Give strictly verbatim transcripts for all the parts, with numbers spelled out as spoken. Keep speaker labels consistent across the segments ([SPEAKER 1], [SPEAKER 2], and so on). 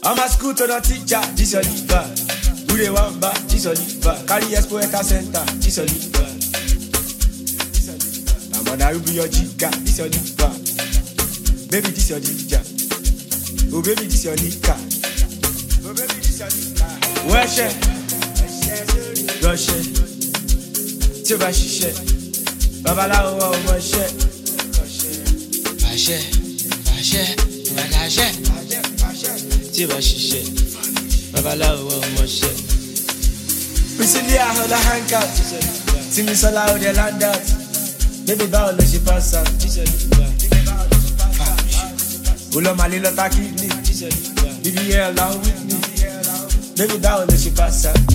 [SPEAKER 1] I'm a school to the teacher, this your liver. Do they want back, this your liver. Carry Expo Eka Center, this your liver. I'm on a ruby your chica, this your liver. Baby, this your liver. Oh baby, this your liver. Oh baby, this your liver. Where she? Rush it. Tiba shishe. Babalawo wa wa she.
[SPEAKER 2] Fashe, fashe, magashe. Tiba shishe. Babalawo wa wa she.
[SPEAKER 1] Priscilla hold a handcuff. See me so loud they land out. Baby bow let she pass out. Ulo mali lo ta kidney. Baby yeah along with me. Baby bow let she pass out.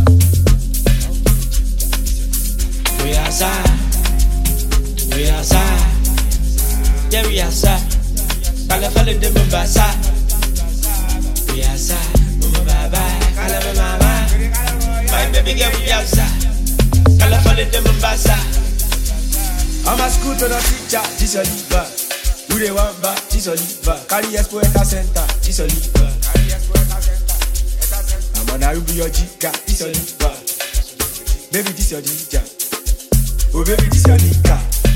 [SPEAKER 2] We outside, we outside, yeah we outside. Kala fale de Mombasa. We outside, mama bye bye. Kala mama, my baby girl we outside. Kala fale de Mombasa.
[SPEAKER 1] I'm a school to the teacher, this your liver. Do they want back, this your liver. Carry Expo Eka Center, this your liver. I'm on a ruby your chica, this your liver. Baby, this your liver. Oh baby, this your liver.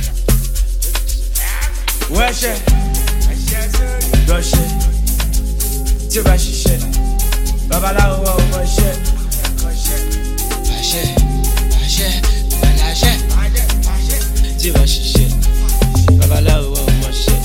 [SPEAKER 1] Where she? Rush it. Tiba shishe. Babalawo wa wa she.
[SPEAKER 2] Fashe, fashe, magashe. Tiba shishe. Babalawo wa wa she.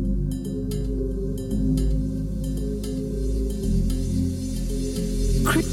[SPEAKER 3] Chris